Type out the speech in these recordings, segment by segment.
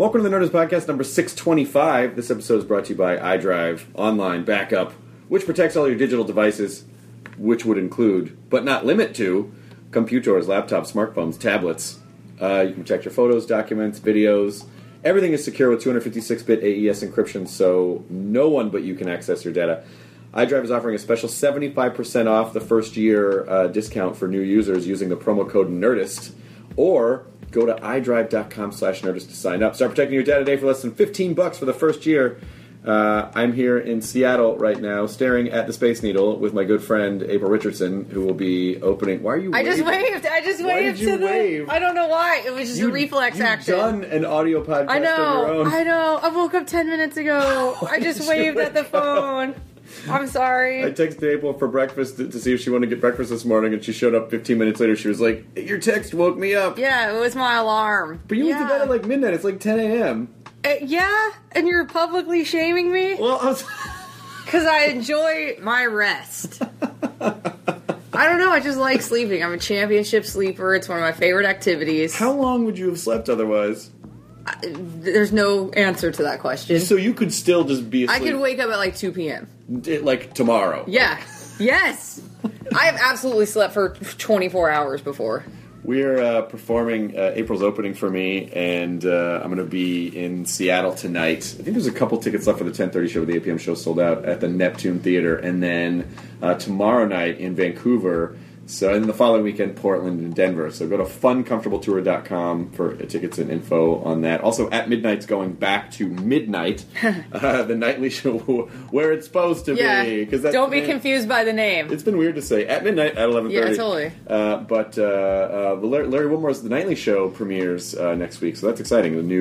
Welcome to the Nerdist Podcast number 625. This episode is brought to you by iDrive Online Backup, which protects all your digital devices, which would include, but not limit to, computers, laptops, smartphones, tablets. You can protect your photos, documents, videos. Everything is secure with 256-bit AES encryption, so no one but you can access your data. iDrive is offering a special 75% off the first year discount for new users using the promo code NERDIST, or go to iDrive.com/Nerdist to sign up. Start protecting your data today for less than $15 for the first year. I'm here in Seattle right now, staring at the Space Needle with my good friend April Richardson, who will be opening. Why are you waving? I just Why waved did you to wave? I don't know why. It was just a reflex action. You've done an audio podcast I know. of your own. I know. I woke up 10 minutes ago. I just waved at the phone. I'm sorry. I texted April for breakfast to see if she wanted to get breakfast this morning, and she showed up 15 minutes later. She was like, "Your text woke me up." Yeah, it was my alarm. But you went to bed at like midnight. It's like 10 a.m. Yeah, and you're publicly shaming me? Well, I was... Because I enjoy my rest. I don't know, I just like sleeping. I'm a championship sleeper. It's one of my favorite activities. How long would you have slept otherwise? There's no answer to that question. So you could still just be asleep. I could wake up at like 2 p.m. Like tomorrow. Yeah. Yes. I have absolutely slept for 24 hours before. We're performing April's opening for me, and I'm going to be in Seattle tonight. I think there's a couple tickets left for the 10:30 show. The 8 p.m. show sold out at the Neptune Theater, and then tomorrow night in Vancouver. So, and then the following weekend, Portland and Denver. So go to funcomfortabletour.com for tickets and info on that. Also, At Midnight's going back to midnight, the nightly show where it's supposed to be. Don't be confused by the name. It's been weird to say At Midnight at 11:30. Yeah, totally. But Larry Wilmore's The Nightly Show premieres next week, so that's exciting. A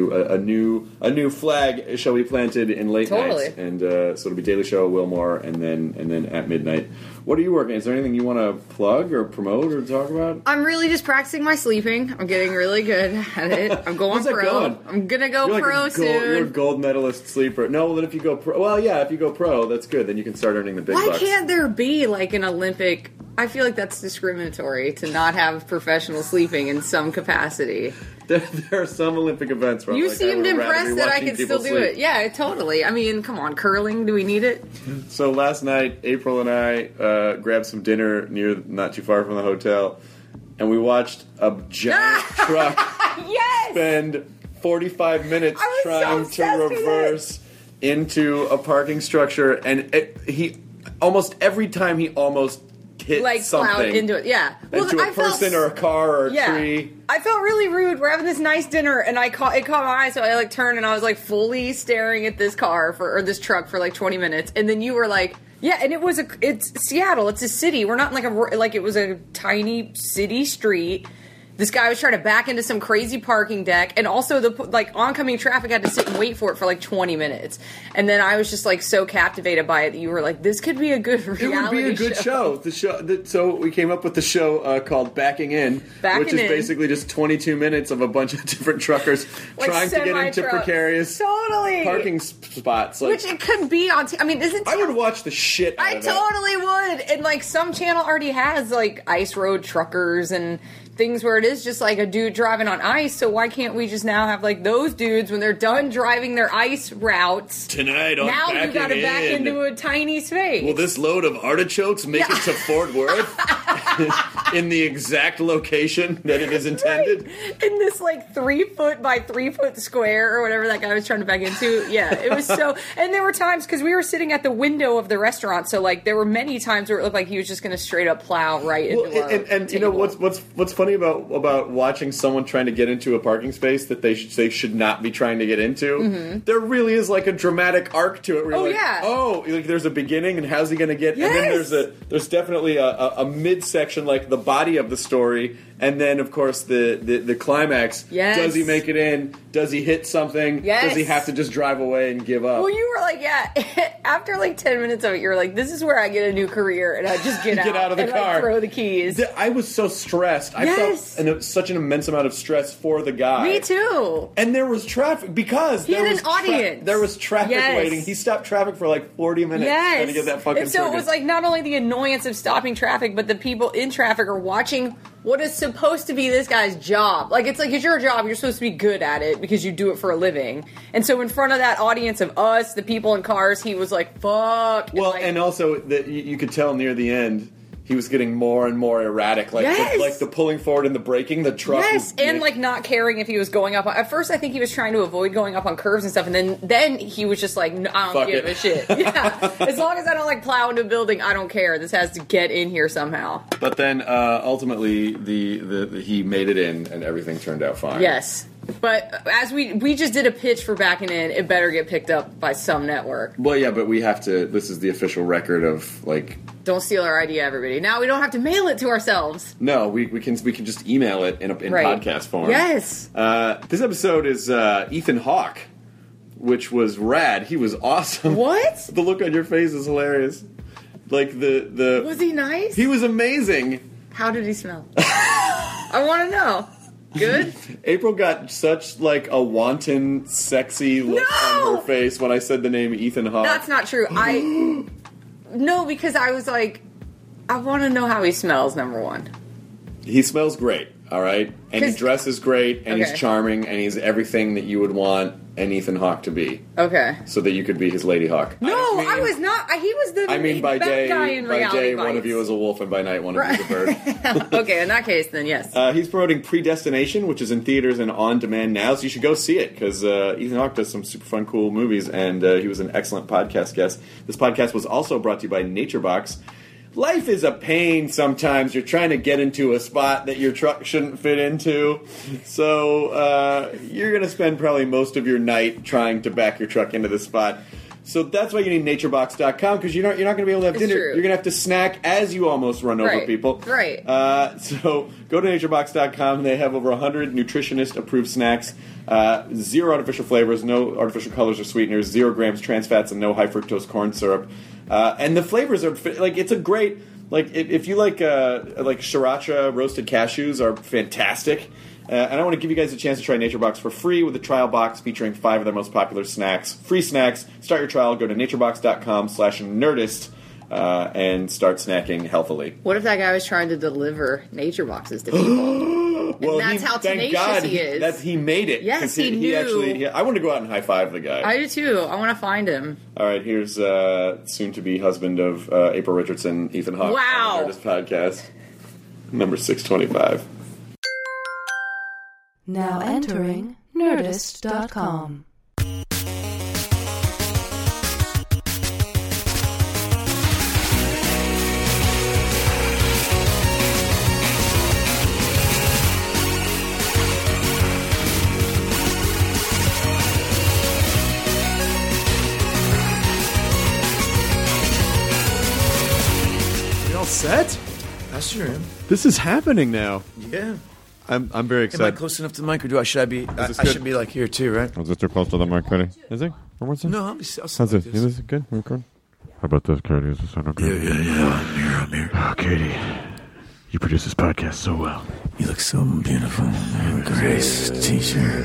new flag shall be planted in late night, and so it'll be Daily Show, Wilmore, and then At Midnight. What are you working? Is there anything you want to plug or promote or talk about? I'm really just practicing my sleeping. I'm getting really good at it. I'm going pro. Going? I'm gonna go pro soon. You're a gold medalist sleeper. No, well, then if you go pro, if you go pro, that's good. Then you can start earning the big bucks. Why can't there be like an Olympic? I feel like that's discriminatory to not have professional sleeping in some capacity. There are some Olympic events where you like, seemed impressed that I could still do it. Yeah, totally. I mean, come on, curling. Do we need it? So last night, April and I grabbed some dinner not too far from the hotel, and we watched a giant truck spend 45 minutes trying to reverse into a parking structure, and he almost every time he almost hit like something plowed into it, into a person or a car or a tree. I felt really rude. We're having this nice dinner, and it caught my eye, so I like turned and I was like fully staring at this this truck for like 20 minutes, and then you were like, yeah, and it's Seattle, it's a city. We're not it was a tiny city street. This guy was trying to back into some crazy parking deck, and also the oncoming traffic had to sit and wait for it for like 20 minutes. And then I was just like so captivated by it that you were like, "This could be a good reality show." It would be a good show. So we came up with the show called Backing In, which is basically just 22 minutes of a bunch of different truckers trying to get into precarious parking spots. Which it could be on. I would watch the shit out of that. I totally would. And like some channel already has like ice road truckers and things where it is just like a dude driving on ice, so why can't we just now have like those dudes when they're done driving their ice routes tonight on now Backing you gotta In. back into a tiny space. Will this load of artichokes make it to Fort Worth in the exact location that it is intended? Right. In this like 3 foot by 3 foot square or whatever that guy was trying to back into. Yeah, it was so. And there were times because we were sitting at the window of the restaurant, so like there were many times where it looked like he was just going to straight up plow right into our and you know what's funny about watching someone trying to get into a parking space that they should not be trying to get into. Mm-hmm. There really is like a dramatic arc to it. Where there's a beginning, and how's he going to get? Yes. And then there's definitely a midsection, like the body of the story, and then of course the climax. Yes. Does he make it in? Does he hit something? Yes. Does he have to just drive away and give up? Well, you were like, yeah. After like 10 minutes of it, you were like, "This is where I get a new career," and I just get out of the car, like, throw the keys. I was so stressed. I Yes. such an immense amount of stress for the guy. Me too. And there was traffic because He there had was an audience. there was traffic Yes. waiting. He stopped traffic for like 40 minutes trying to get that fucking And so it was like not only the annoyance of stopping traffic, but the people in traffic are watching what is supposed to be this guy's job. Like, it's your job. You're supposed to be good at it because you do it for a living. And so in front of that audience of us, the people in cars, he was like, fuck. Well, like, and also that you could tell near the end he was getting more and more erratic. Like, Yes. the pulling forward and the braking, the truck. yes, was- and like not caring if he was going up. At first, I think he was trying to avoid going up on curves and stuff, and then he was just like, no, I don't Fuck give it. a shit. Yeah, as long as I don't like plow into a building, I don't care. This has to get in here somehow. But then ultimately the he made it in and everything turned out fine. Yes, but as we just did a pitch for backing in, it better get picked up by some network. Well, yeah, but we have to. This is the official record of like. Don't steal our idea, everybody. Now we don't have to mail it to ourselves. No, we can just email it in Right. podcast form. Yes. This episode is Ethan Hawke, which was rad. He was awesome. What? The look on your face is hilarious. Like the Was he nice? he was amazing. How did he smell? I want to know. Good? April got such like a wanton, sexy look No! on her face when I said the name Ethan Hawke. That's not true. No, because I was like, I want to know how he smells, number one. He smells great, all right? And he 'Cause- dresses great, and Okay. he's charming, and he's everything that you would want an Ethan Hawke to be, Okay. so that you could be his Lady Hawk. No, I was not. He was the I mean, by bad day, guy in Reality one of Bites. you is a wolf, and by night, one of you is a bird. Okay, in that case, then yes. He's promoting Predestination, which is in theaters and on demand now, so you should go see it, because Ethan Hawke does some super fun, cool movies, and he was an excellent podcast guest. This podcast was also brought to you by NatureBox. Life is a pain sometimes. You're trying to get into a spot that your truck shouldn't fit into, so you're going to spend probably most of your night trying to back your truck into the spot. So that's why you need naturebox.com, because you're not going to be able to have It's dinner. true. You're going to have to snack as you almost run over Right. people. Right. So go to naturebox.com. They have over 100 nutritionist-approved snacks. 0 artificial flavors, no artificial colors or sweeteners, 0 grams trans fats, and no high fructose corn syrup. And the flavors are like, it's a great, like, if you like sriracha roasted cashews are fantastic. And I want to give you guys a chance to try NatureBox for free with a trial box featuring 5 of their most popular snacks. Free snacks. Start your trial. Go to naturebox.com/nerdist and start snacking healthily. What if that guy was trying to deliver nature boxes to people? Well, that's how thank tenacious God he is. He made it. Yes, 'cause he knew. Actually, I want to go out and high five the guy. I do too. I want to find him. All right, here's soon-to-be husband of April Richardson, Ethan Hawke. Wow. On the Nerdist podcast, number 625. Now entering Nerdist.com. We all set? I sure am. This is happening now. Yeah. I'm very Am I excited. close enough to the mic, or do I should I be? I this good? should be like here too, right? Was this too close to the mic, Cody? Is it? Or what's it? No, I'll How's like this? this. Is this good? We're good? How about this, Cody? Is this sound okay? Yeah. I'm here. Oh, Katie, you produce this podcast so well. You look so beautiful. Grace t-shirt.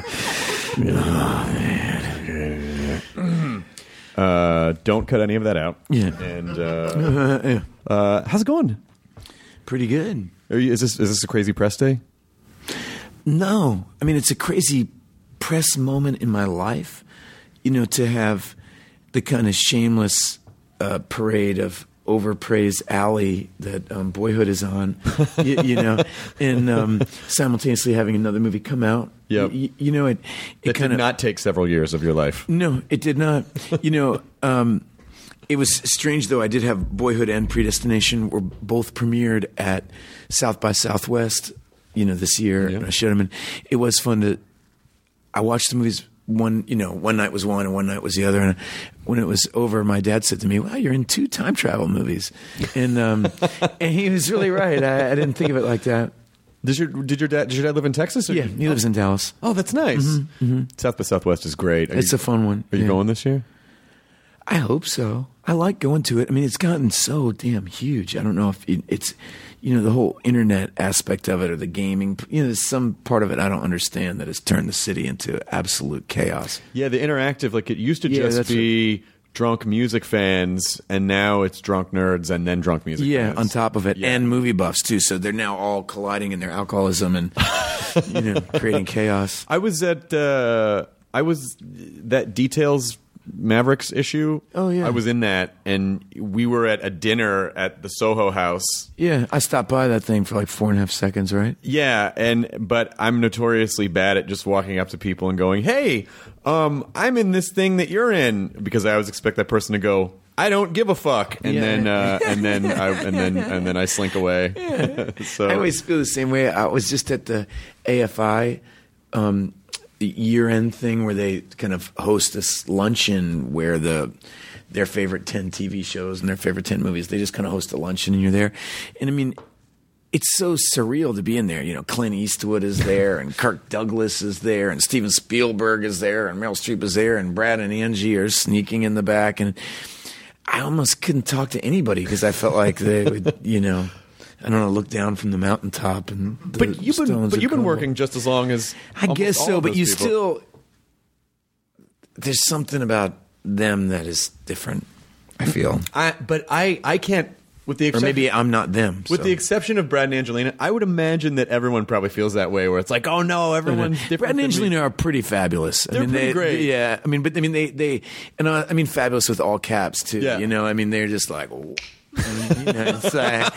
Don't cut any of that out. Yeah. And Yeah. how's it going? Pretty good. Is this a crazy press day? No, I mean it's a crazy press moment in my life. You know, to have the kind of shameless parade of overpraised alley that Boyhood is on, you know, and simultaneously having another movie come out. Yep. You know, it It kind did of not take several years of your life. No, it did not. You know, it was strange though. I did have Boyhood and Predestination were both premiered at South by Southwest, you know, this year. Yeah. And I showed them, and it was fun to. I watched the movies. One night was one and one night was the other. And when it was over, my dad said to me, "Wow, you're in 2 time travel movies," and and he was really right. I didn't think of it like that. Did your dad live in Texas? Or Yeah, he lives in Dallas. Oh, that's nice. South by Southwest is great. It's a fun one. Are you Yeah. going this year? I hope so. I like going to it. I mean, it's gotten so damn huge. I don't know if it's, the whole internet aspect of it or the gaming. There's some part of it I don't understand that has turned the city into absolute chaos. Yeah, the interactive, like it used to Yeah, just that's be drunk music fans, and now it's drunk nerds and then drunk music Yeah, fans. on top of it, Yeah. and movie buffs too. So they're now all colliding in their alcoholism and creating chaos. I was at that Details Mavericks issue. Oh, yeah. I was in that, and we were at a dinner at the Soho House. Yeah, I stopped by that thing for like 4.5 seconds, right? Yeah, but I'm notoriously bad at just walking up to people and going, "Hey, I'm in this thing that you're in," because I always expect that person to go, "I don't give a fuck," and Yeah. then and then I slink away. So I always feel the same way. I was just at the AFI the year-end thing where they kind of host this luncheon where their favorite 10 TV shows and their favorite 10 movies, they just kind of host a luncheon and you're there. And I mean, it's so surreal to be in there. Clint Eastwood is there and Kirk Douglas is there and Steven Spielberg is there and Meryl Streep is there and Brad and Angie are sneaking in the back. And I almost couldn't talk to anybody because I felt like they would, I don't know, look down from the mountaintop and But you've been working just as long as I guess almost all so, of but those you people. still there's something about them that is different. I feel, I can't. With the or exception, maybe I'm not them. with so. the exception of Brad and Angelina, I would imagine that everyone probably feels that way. Where it's like, oh no, everyone's different. Brad and than me. Angelina are pretty fabulous. They're pretty great. Yeah, they fabulous with all caps too. Yeah. They're just like. It's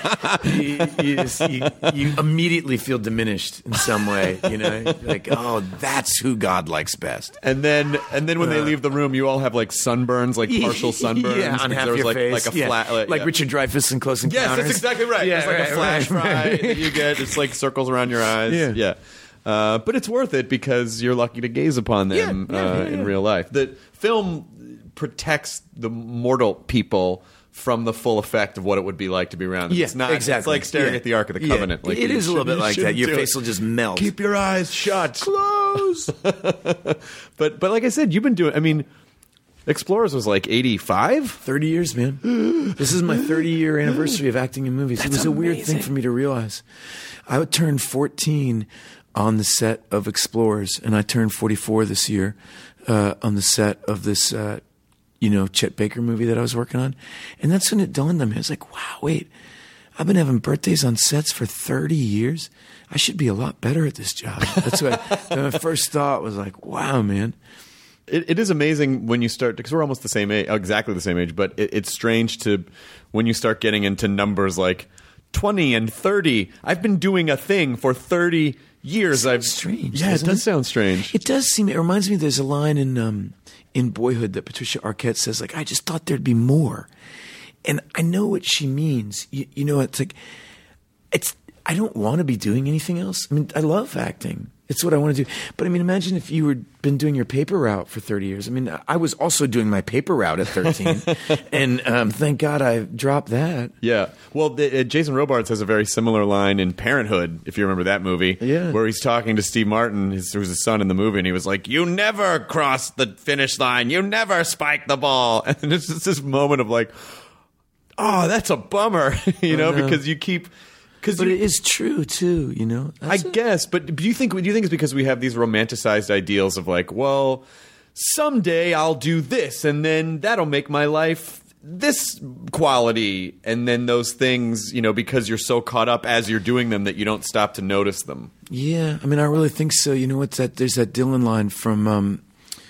like, you immediately feel diminished in some way, like, oh, that's who God likes best. And then when they leave the room, you all have like sunburns, like partial sunburns. Yeah, on because half there was your like, face. like a Yeah. flat, like yeah. Richard Dreyfuss in Close Encounters. Yes, that's exactly right. Yeah, There's like a flash right. that you get. It's like circles around your eyes. Yeah. But it's worth it because you're lucky to gaze upon them in real life. The film protects the mortal people from the full effect of what it would be like to be around them. Yeah, It's not exactly. It's like staring Yeah. at the Ark of the Yeah. Covenant. Like, It you is a little bit like that. shouldn't Your do face it. will just melt. Keep your eyes shut. Close. But like I said, you've been doing. I mean, Explorers was like 85. 30 years, man. This is my 30-year anniversary of acting in movies. It was a weird thing for me to realize. I would turn 14 on the set of Explorers, and I turned 44 this year on the set of this, Chet Baker movie that I was working on. And that's when it dawned on me. I was like, wow, wait, I've been having birthdays on sets for 30 years. I should be a lot better at this job. That's what my first thought was like, wow, man. It is amazing when you start, because we're almost the same age, exactly the same age, but it's strange to when you start getting into numbers like 20 and 30. I've been doing a thing for 30 years. Strange. Yeah, it doesn't does sound strange. It does seem. It reminds me. There's a line in Boyhood that Patricia Arquette says, like, "I just thought there'd be more," and I know what she means. It's like, I don't want to be doing anything else. I mean, I love acting. It's what I want to do. But I mean, imagine if you had been doing your paper route for 30 years. I mean, I was also doing my paper route at 13, and thank God I dropped that. Yeah. Well, Jason Robards has a very similar line in Parenthood, if you remember that movie, Yeah. where he's talking to Steve Martin, who's his son in the movie, and he was like, "You never cross the finish line. You never spike the ball." And it's just this moment of like, oh, that's a bummer, know. because you keep... But it is true too, I guess, but do you think it's because we have these romanticized ideals of like, well, someday I'll do this, and then that'll make my life this quality, and then those things, because you're so caught up as you're doing them that you don't stop to notice them. Yeah, I mean, I really think so. You know what's that? There's that Dylan line from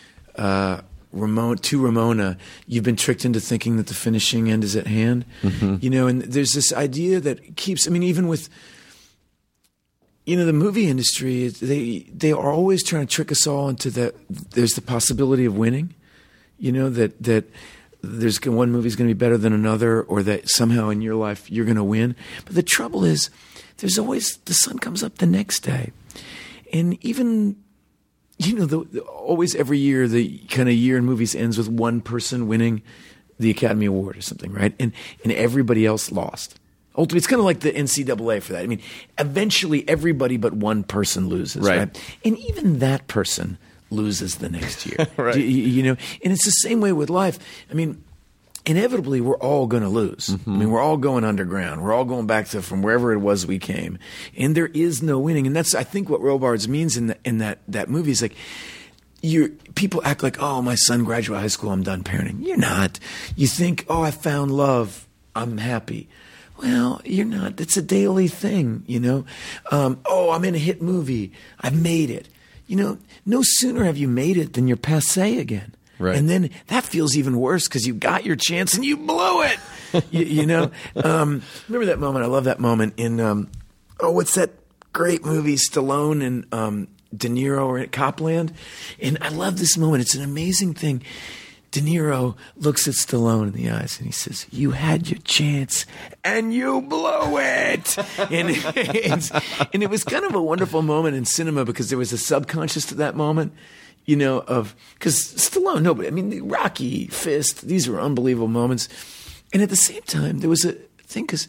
Ramona. You've been tricked into thinking that the finishing end is at hand. Mm-hmm. And there's this idea that keeps. I mean, even with the movie industry, they are always trying to trick us all into that. There's the possibility of winning. That there's one movie's going to be better than another, or that somehow in your life you're going to win. But the trouble is, there's always the sun comes up the next day, and even. Always every year, the kind of year in movies ends with one person winning the Academy Award or something, right? And everybody else lost. Ultimately, it's kind of like the NCAA for that. I mean, eventually everybody but one person loses, right? And even that person loses the next year. Right. And it's the same way with life. I mean, inevitably we're all going to lose. I mean, we're all going underground. We're all going back to from wherever it was we came, and there is no winning. And that's, I think, what Robards means in that movie is like, people act like, oh, my son graduated high school, I'm done parenting. You're not. You think, oh, I found love, I'm happy. Well, you're not. It's a daily thing, you know. Oh, I'm in a hit movie, I've made it. You know, no sooner have you made it than you're passé again. Right. And then that feels even worse because you got your chance and you blew it. you know? Remember that moment? I love that moment in, what's that great movie, Stallone and De Niro are at Copland? And I love this moment. It's an amazing thing. De Niro looks at Stallone in the eyes and he says, you had your chance and you blew it. and it was kind of a wonderful moment in cinema because there was a subconscious to that moment. You know, because Stallone, nobody, I mean, Rocky, Fist, these were unbelievable moments. And at the same time, there was a thing because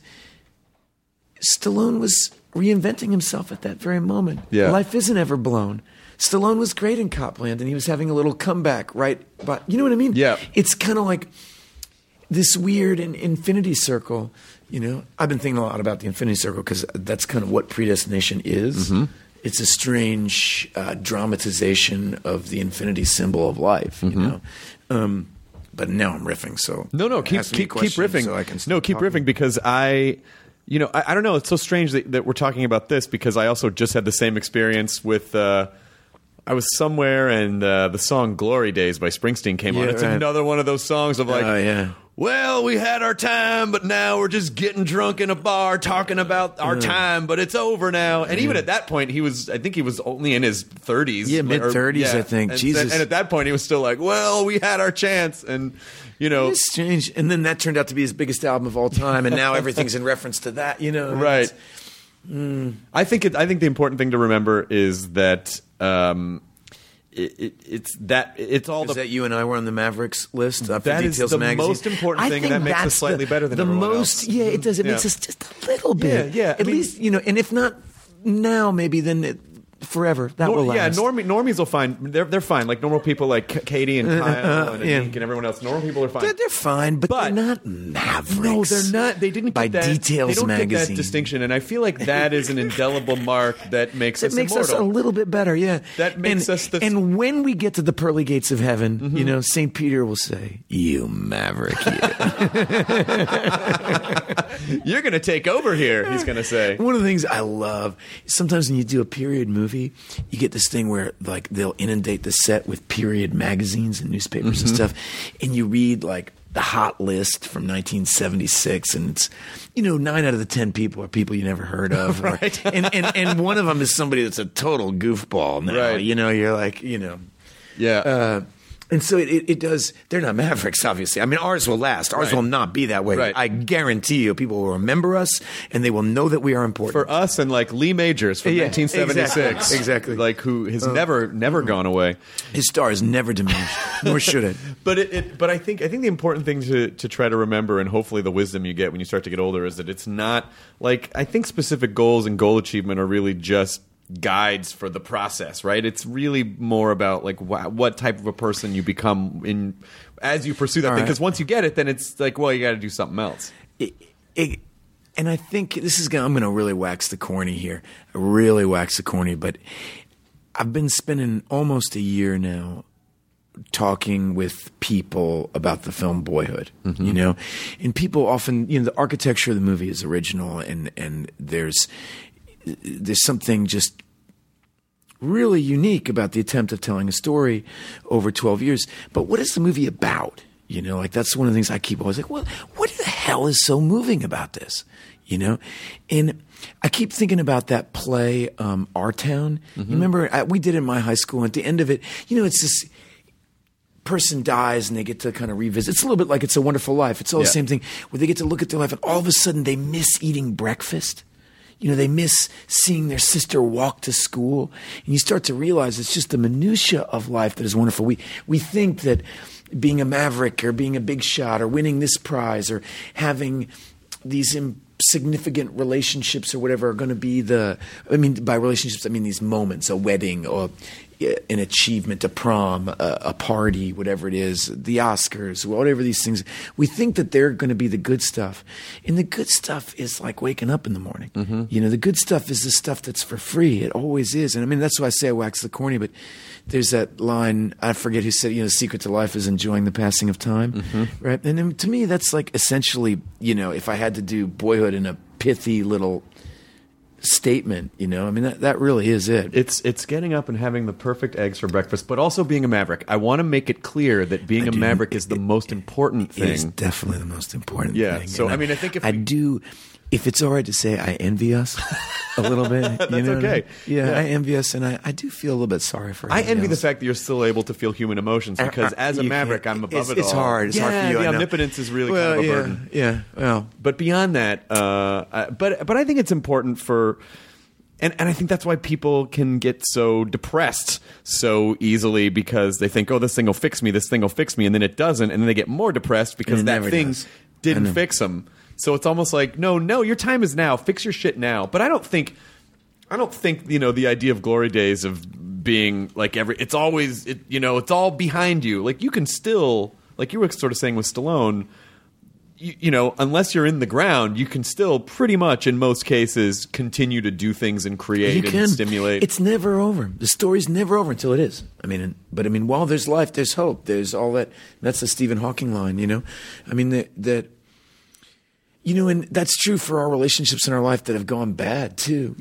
Stallone was reinventing himself at that very moment. Yeah. Life isn't ever blown. Stallone was great in Copland, and he was having a little comeback, right? But you know what I mean? Yeah. It's kind of like this weird infinity circle. You know, I've been thinking a lot about the infinity circle because that's kind of what predestination is. Mm-hmm. It's a strange dramatization of the infinity symbol of life, you know. But now I'm riffing, so No, keep riffing. So I can keep riffing because I don't know. It's so strange that we're talking about this because I also just had the same experience with. I was somewhere and the song "Glory Days" by Springsteen came on. It's another one of those songs of like, well, we had our time, but now we're just getting drunk in a bar talking about our time, but it's over now. And even at that point, I think he was only in his 30s. Yeah, mid-30s, I think. Jesus. And at that point, he was still like, well, we had our chance. And, you know. It's strange. And then that turned out to be his biggest album of all time, and now everything's in reference to that, you know. Right. I think the important thing to remember is that it's all is that you and I were on the Mavericks list for that Details is the magazine. most important thing, and that makes us slightly better than the everyone most. else. Yeah, it does. It makes us just a little bit. Yeah. At least, you know, and if not now, maybe then forever. That will last. Yeah, normies will find they're fine. Like normal people, like Katie and Kyle and Anik and everyone else. Normal people are fine. They're fine, but they're not Mavericks. No, they're not. They didn't by get that, Details they don't magazine. Get that distinction, and I feel like that is an indelible mark that makes us immortal. Us a little bit better. Yeah, that makes us. And when we get to the pearly gates of heaven, you know, St. Peter will say, "You maverick, you're going to take over here." He's going to say. One of the things I love sometimes when you do a period movie, you get this thing where like they'll inundate the set with period magazines and newspapers and stuff, and you read like the hot list from 1976, and it's, you know, 9 out of the 10 people are people you never heard of, right? and one of them is somebody that's a total goofball now. Right. You know, you're like, you know, yeah. And so it does. They're not Mavericks, obviously. I mean, ours will last. Ours will not be that way. Right. I guarantee you, people will remember us, and they will know that we are important. For us and like Lee Majors from 1976, exactly. Like who has never gone away. His star is never diminished, nor should it. But I think the important thing to try to remember, and hopefully the wisdom you get when you start to get older, is that it's not like, I think specific goals and goal achievement are really just guides for the process, right? It's really more about like what type of a person you become in as you pursue that thing. Because once you get it, then it's like, well, you got to do something else. And I think I'm going to really wax the corny here, but I've been spending almost a year now talking with people about the film Boyhood, you know, and people often, you know, the architecture of the movie is original, and there's something just really unique about the attempt of telling a story over 12 years. But what is the movie about? You know, like that's one of the things I keep always like, what the hell is so moving about this? You know? And I keep thinking about that play, Our Town. You remember, we did it in my high school, and at the end of it, you know, it's this person dies and they get to kind of revisit. It's a little bit like It's a Wonderful Life. It's all the same thing, where they get to look at their life and all of a sudden they miss eating breakfast. You know, they miss seeing their sister walk to school. And you start to realize it's just the minutia of life that is wonderful. We think that being a maverick or being a big shot or winning this prize or having these significant relationships or whatever are going to be by relationships, I mean these moments, a wedding or, an achievement, a prom, a party, whatever it is, the Oscars, whatever these things, we think that they're going to be the good stuff. And the good stuff is like waking up in the morning. The good stuff is the stuff that's for free. It always is. And I mean, that's why I say I wax the corny, but there's that line, I forget who said, the secret to life is enjoying the passing of time, right? And then, to me, that's like essentially, if I had to do Boyhood in a pithy little statement, I mean, that really is it. It's getting up and having the perfect eggs for breakfast, but also being a maverick. I want to make it clear that being a maverick is the most important thing. It is definitely the most important thing. Yeah. So, I mean, I think if it's all right to say, I envy us a little bit. That's okay. Yeah, I envy us, and I do feel a little bit sorry for I envy else. the fact that you're still able to feel human emotions, because as a maverick, I'm above it all. It's hard. It's hard for you. The omnipotence is really kind of a burden. Yeah. Well, but beyond that, but I think it's important for. And I think that's why people can get so depressed so easily, because they think, oh, this thing will fix me, and then it doesn't, and then they get more depressed because that thing didn't fix them. So it's almost like, no, your time is now. Fix your shit now. But I don't think the idea of glory days of being like it's always it's all behind you. Like, you can still, like you were sort of saying with Stallone, unless you're in the ground, you can still pretty much, in most cases, continue to do things and create and stimulate. It's never over. The story's never over until it is. I mean, while there's life, there's hope. There's all that. That's the Stephen Hawking line, I mean, and that's true for our relationships in our life that have gone bad too.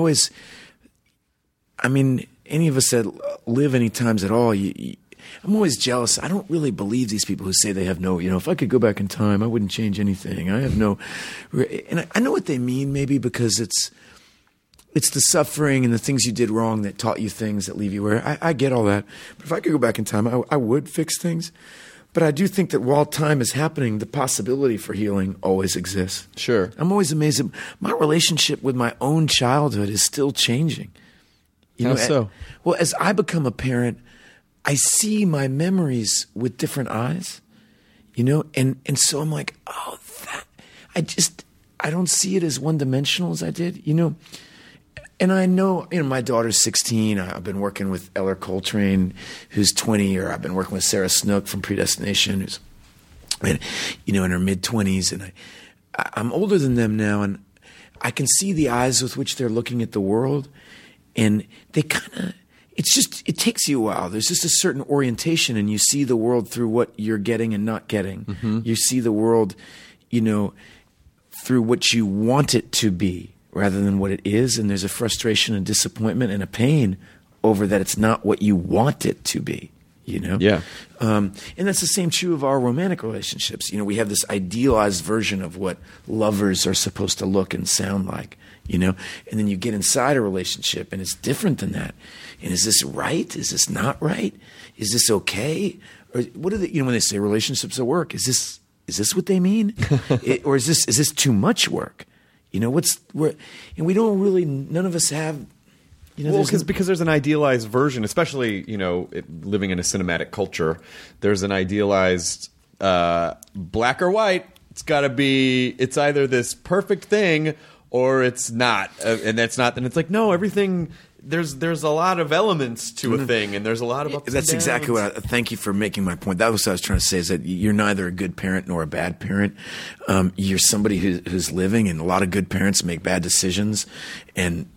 Any of us that live any times at all, I'm always jealous. I don't really believe these people who say they have no, if I could go back in time, I wouldn't change anything. I have no, and I know what they mean, maybe because it's the suffering and the things you did wrong that taught you things that leave you where I get all that. But if I could go back in time, I would fix things. But I do think that while time is happening, the possibility for healing always exists. Sure. I'm always amazed at my relationship with my own childhood is still changing. How so? Well, as I become a parent, I see my memories with different eyes, and so I'm like, oh, I don't see it as one-dimensional as I did, And I know, my daughter's 16. I've been working with Eller Coltrane, who's 20, or I've been working with Sarah Snook from Predestination, who's, in her mid-20s. And I'm older than them now, and I can see the eyes with which they're looking at the world. And they it takes you a while. There's just a certain orientation, and you see the world through what you're getting and not getting. Mm-hmm. You see the world, through what you want it to be, rather than what it is, and there's a frustration and disappointment and a pain over that it's not what you want it to be, Yeah. And that's the same true of our romantic relationships. We have this idealized version of what lovers are supposed to look and sound like, and then you get inside a relationship and it's different than that. And is this right? Is this not right? Is this okay? Or what are they, when they say relationships at work, is this what they mean? Or is this too much work? And we don't really, none of us have, because there's an idealized version, especially, living in a cinematic culture, there's an idealized black or white. It's either this perfect thing or it's not. And that's not, then it's like, no, everything, there's a lot of elements to a thing, and there's a lot of ups That's and exactly what thank you for making my point. That was what I was trying to say, is that you're neither a good parent nor a bad parent. You're somebody who's living, and a lot of good parents make bad decisions, and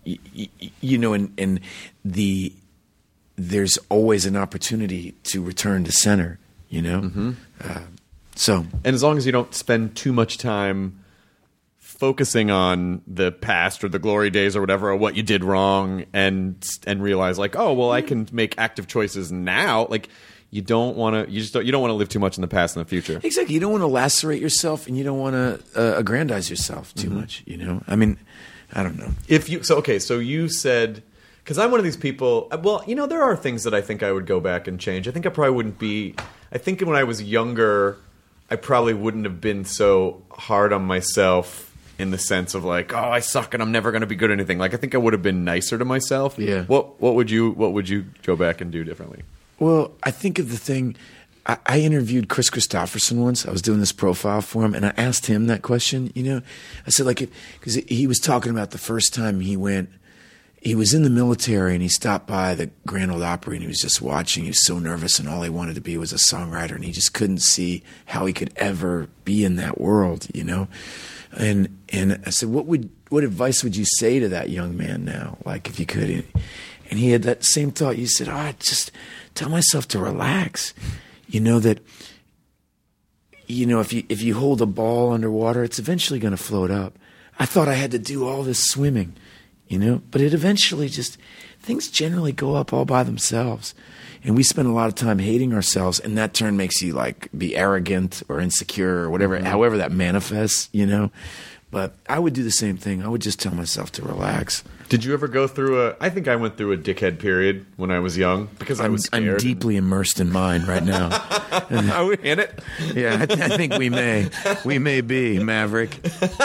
there's always an opportunity to return to center, Mm-hmm. And as long as you don't spend too much time focusing on the past or the glory days or whatever, or what you did wrong, and realize like, oh, well, I can make active choices now. Like, you don't want to live too much in the past and the future. Exactly. You don't want to lacerate yourself, and you don't want to aggrandize yourself too much. I mean, I don't know. So you said, because I'm one of these people. Well, there are things that I think I would go back and change. I think I probably wouldn't be. I think when I was younger, I probably wouldn't have been so hard on myself, in the sense of like, oh, I suck and I'm never going to be good at anything. Like, I think I would have been nicer to myself. Yeah. What would you go back and do differently? Well, I think of the thing. I interviewed Chris Christopherson once. I was doing this profile for him, and I asked him that question. I said, like, because he was talking about the first time he went he was in the military and he stopped by the Grand Ole Opry and he was just watching. He was so nervous and all he wanted to be was a songwriter and he just couldn't see how he could ever be in that world, you know? And I said, what advice would you say to that young man now? Like if you could. And he had that same thought. You said, I just tell myself to relax. You know that, you know, if you hold a ball underwater, it's eventually going to float up. I thought I had to do all this swimming. You know, but it eventually just, things generally go up all by themselves. And we spend a lot of time hating ourselves, and that turn makes you like be arrogant or insecure or whatever, however that manifests, you know. But I would do the same thing. I would just tell myself to relax. Did you ever go through I think I went through a dickhead period when I was young because I was scared. I'm deeply immersed in mine right now. Are we in it? Yeah, I think we may be, Maverick.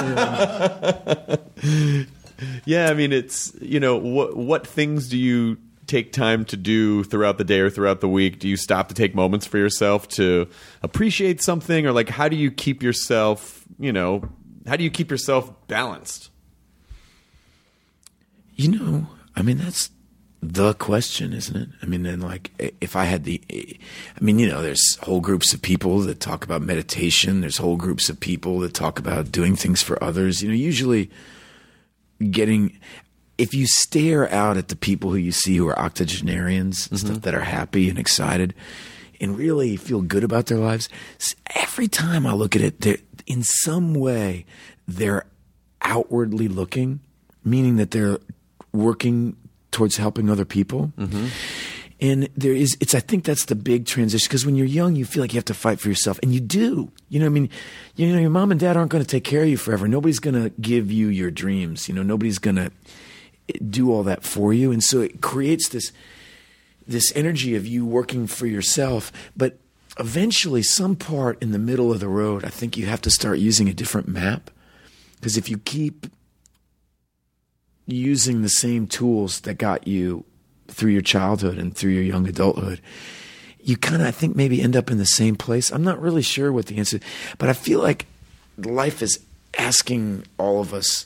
Yeah, I mean, it's, you know, what things do you take time to do throughout the day or throughout the week? Do you stop to take moments for yourself to appreciate something? Or, like, how do you keep yourself, you know, how do you keep yourself balanced? You know, I mean, that's the question, isn't it? I mean, then, like, if I had you know, there's whole groups of people that talk about meditation. There's whole groups of people that talk about doing things for others. You know, usually if you stare out at the people who you see who are octogenarians and stuff that are happy and excited and really feel good about their lives, every time I look at it, in some way they're outwardly looking, meaning that they're working towards helping other people. And I think that's the big transition, because when you're young, you feel like you have to fight for yourself, and you do. You know what I mean? You know, your mom and dad aren't going to take care of you forever. Nobody's going to give you your dreams. You know, nobody's going to do all that for you. And so it creates this energy of you working for yourself. But eventually, some part in the middle of the road, I think you have to start using a different map. Because if you keep using the same tools that got you through your childhood and through your young adulthood, you kind of, I think, maybe end up in the same place. I'm not really sure what the answer is, but I feel like life is asking all of us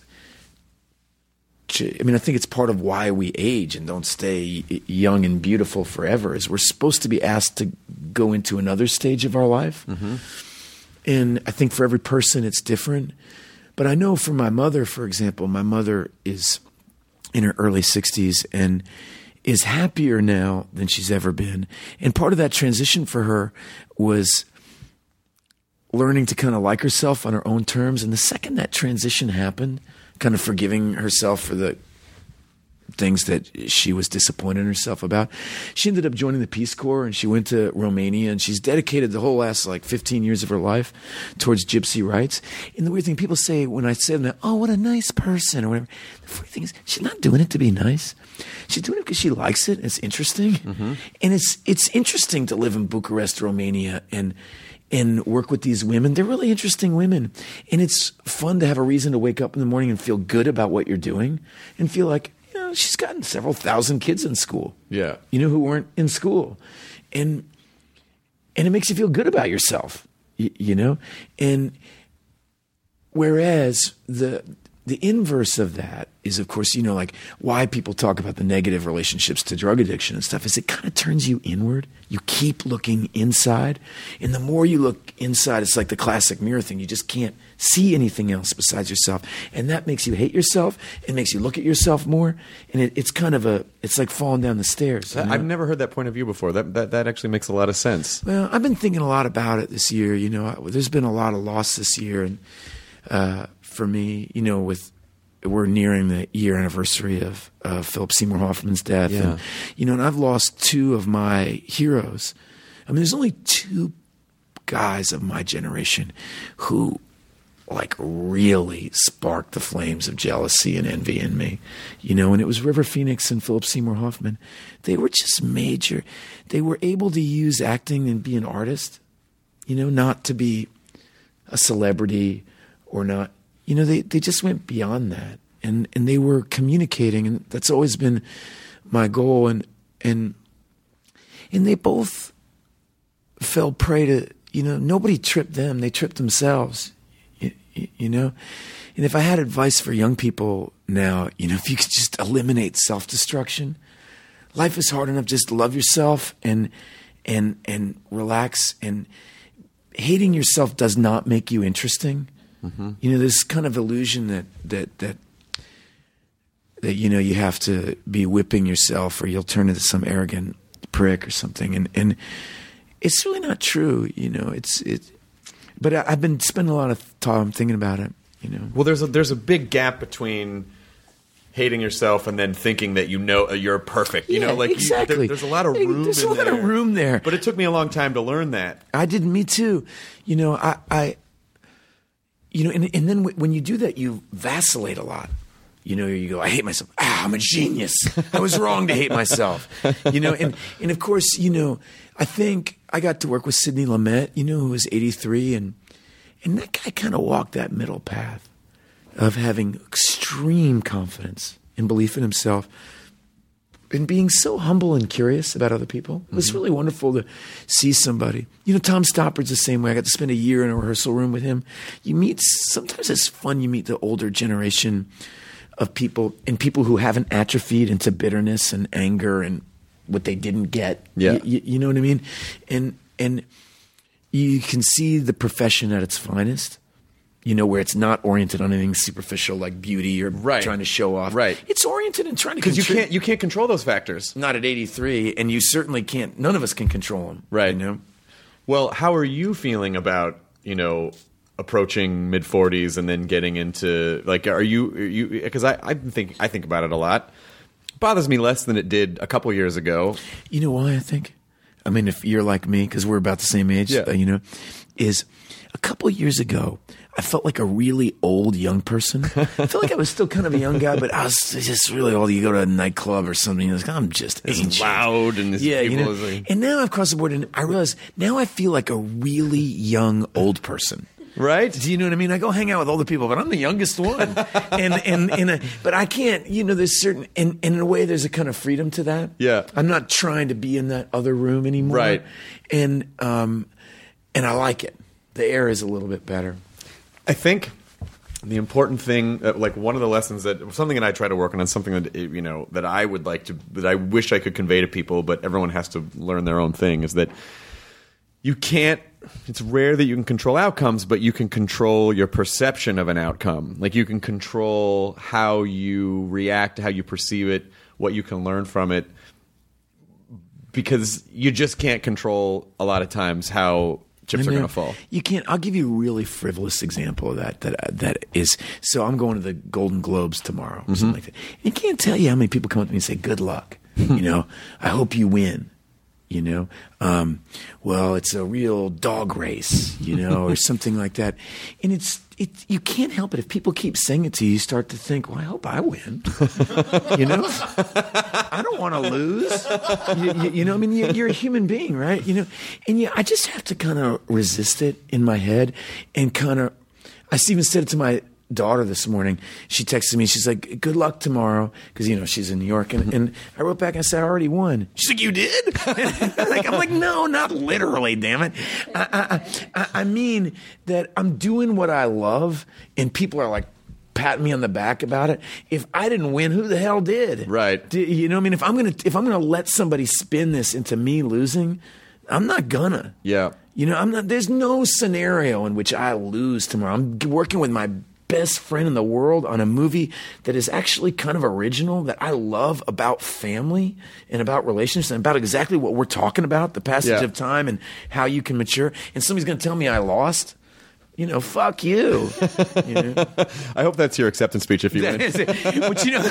to, I mean, I think it's part of why we age and don't stay young and beautiful forever, is we're supposed to be asked to go into another stage of our life. And I think for every person it's different. But I know for my mother, for example, my mother is in her early 60s and is happier now than she's ever been. And part of that transition for her was learning to kind of like herself on her own terms. And the second that transition happened, kind of forgiving herself for the things that she was disappointed in herself about, she ended up joining the Peace Corps, and she went to Romania, and she's dedicated the whole last 15 years of her life towards gypsy rights. And the weird thing, people say when I say that, oh, what a nice person or whatever. The funny thing is, she's not doing it to be nice. She's doing it because she likes it. It's interesting. And it's interesting to live in Bucharest, Romania, and work with these women. They're really interesting women. And it's fun to have a reason to wake up in the morning and feel good about what you're doing and feel like, you know, she's gotten several thousand kids in school. Yeah. You know, who weren't in school. And it makes you feel good about yourself, you know? And whereas the inverse of that is, of course, you know, like why people talk about the negative relationships to drug addiction and stuff is it kind of turns you inward. You keep looking inside. And the more you look inside, it's like the classic mirror thing. You just can't see anything else besides yourself. And that makes you hate yourself. It makes you look at yourself more. And it's kind of it's like falling down the stairs. You know? I've never heard that point of view before. That actually makes a lot of sense. Well, I've been thinking a lot about it this year. You know, there's been a lot of loss this year. And for me, you know, we're nearing the year anniversary of Philip Seymour Hoffman's death. Yeah. And, you know, and I've lost two of my heroes. I mean, there's only two guys of my generation who like really sparked the flames of jealousy and envy in me, you know, and it was River Phoenix and Philip Seymour Hoffman. They were just major. They were able to use acting and be an artist, you know, not to be a celebrity or not. You know, they just went beyond that, and they were communicating, and that's always been my goal. And they both fell prey to, you know, nobody tripped them; they tripped themselves. you know? And if I had advice for young people now, you know, if you could just eliminate self-destruction, life is hard enough. Just love yourself and relax. And hating yourself does not make you interesting. You know, this kind of illusion that you know you have to be whipping yourself or you'll turn into some arrogant prick or something. And it's really not true. You know, but I've been spending a lot of time thinking about it. You know, Well, there's a big gap between hating yourself and then thinking that you're perfect. You know, like exactly. There's a lot of room. There's in a lot there. of room there. But it took me a long time to learn that. I did. Me too. You know, I you know, and then when you do that, you vacillate a lot. You know, you go, I hate myself. I'm a genius. I was wrong to hate myself. You know, and of course, you know, I think I got to work with Sidney Lumet, you know, who was 83, and that guy kind of walked that middle path of having extreme confidence and belief in himself and being so humble and curious about other people. It was really wonderful to see somebody. You know, Tom Stoppard's the same way. I got to spend a year in a rehearsal room with him. Sometimes it's fun, you meet the older generation of people and people who haven't atrophied into bitterness and anger and what they didn't get. Yeah. You know what I mean? And you can see the profession at its finest. You know, where it's not oriented on anything superficial like beauty or trying to show off. Right. It's oriented in trying to Because you can't control those factors. Not at 83, and you certainly can't. None of us can control them. Right. You know? Well, how are you feeling about, you know, approaching mid-40s and then getting into, like, are you because I think about it a lot. It bothers me less than it did a couple years ago. You know why I think? I mean, if you're like me, because we're about the same age, you know, is a couple years ago, I felt like a really old young person. I felt like I was still kind of a young guy, but I was just really old. You go to a nightclub or something, you're like, I'm just ancient. Loud and this Yeah, people you know. like, And now I've crossed the board, and I realize now I feel like a really young old person. right? Do you know what I mean? I go hang out with older people, but I'm the youngest one. But I can't, you know, there's certain, and in a way, there's a kind of freedom to that. Yeah. I'm not trying to be in that other room anymore. Right. And I like it. The air is a little bit better. I think the important thing, like one of the lessons something that I try to work on, and something that, you know, that I wish I could convey to people, but everyone has to learn their own thing, is that you can't. It's rare that you can control outcomes, but you can control your perception of an outcome. Like you can control how you react, how you perceive it, what you can learn from it, because you just can't control a lot of times how chips are going to fall. You can't. I'll give you a really frivolous example of that is. So I'm going to the Golden Globes tomorrow, or something like that. And I can't tell you how many people come up to me and say, "Good luck." You know, I hope you win. You know, well, it's a real dog race, you know, or something like that. And you can't help it. If people keep saying it to you, you start to think, well, I hope I win. You know, I don't want to lose. You know, I mean, you're a human being, right? You know, and I just have to kind of resist it in my head and kind of, I even said it to my daughter this morning. She texted me. She's like, "Good luck tomorrow," because you know she's in New York. And I wrote back and I said, "I already won." She's like, "You did?" I'm like, "No, not literally. Damn it." I mean that I'm doing what I love, and people are like patting me on the back about it. If I didn't win, who the hell did? Right. You know what I mean? If I'm gonna let somebody spin this into me losing, I'm not gonna. Yeah. You know, I'm not. There's no scenario in which I lose tomorrow. I'm working with my best friend in the world on a movie that is actually kind of original, that I love, about family and about relationships and about exactly what we're talking about, the passage of time and how you can mature. And somebody's going to tell me I lost. You know, fuck you. You know? I hope that's your acceptance speech if you win. But you know,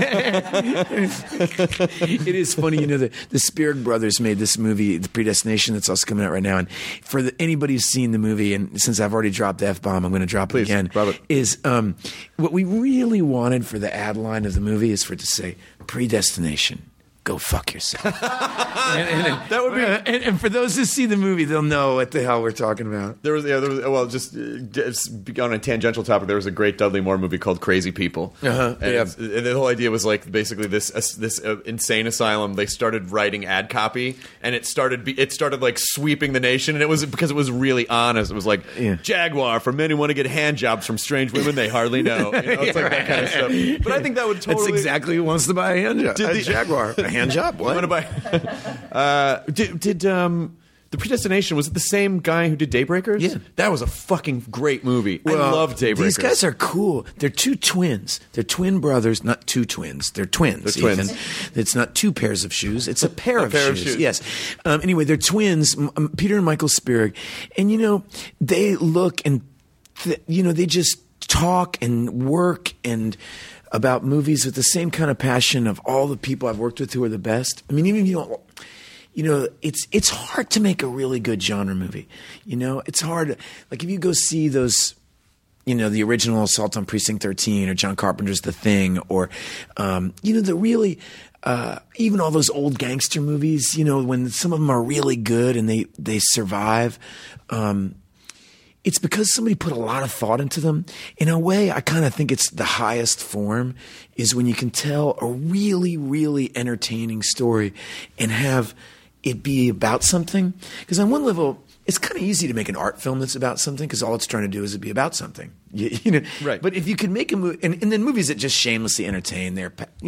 it is funny. You know, the Spirig brothers made this movie, The Predestination, that's also coming out right now. And for anybody who's seen the movie, and since I've already dropped the F-bomb, I'm going to drop it again. Drop it. Is what we really wanted for the ad line of the movie is for it to say, "Predestination, go fuck yourself. That would be. And for those who see the movie, they'll know what the hell we're talking about. There was well, just on a tangential topic, there was a great Dudley Moore movie called Crazy People. And the whole idea was like basically this insane asylum. They started writing ad copy, and it started like sweeping the nation, and it was because it was really honest. It was like Jaguar for men who want to get hand jobs from strange women they hardly know. It's like that kind of stuff. But I think that would totally. That's exactly who wants to buy a hand job. A Jaguar, a hand job. What? Want to buy? Did The Predestination, was it the same guy who did Daybreakers? Yeah. That was a fucking great movie. I love Daybreakers. These guys are cool. They're two twins. They're twin brothers, not two twins. They're twins. They're twins. Ethan. It's not two pairs of shoes. It's a pair of shoes. Yes. Anyway, they're twins, Peter and Michael Spierig. And, they look and, they just talk and work and about movies with the same kind of passion of all the people I've worked with who are the best. I mean, even if you don't, it's hard to make a really good genre movie. It's hard. Like if you go see those, the original Assault on Precinct 13 or John Carpenter's The Thing or, the really, even all those old gangster movies, when some of them are really good and they survive, it's because somebody put a lot of thought into them. In a way, I kind of think it's the highest form is when you can tell a really, really entertaining story and have it be about something. Because on one level, it's kind of easy to make an art film that's about something because all it's trying to do is be about something. Right. But if you can make a movie, and then movies that just shamelessly entertain,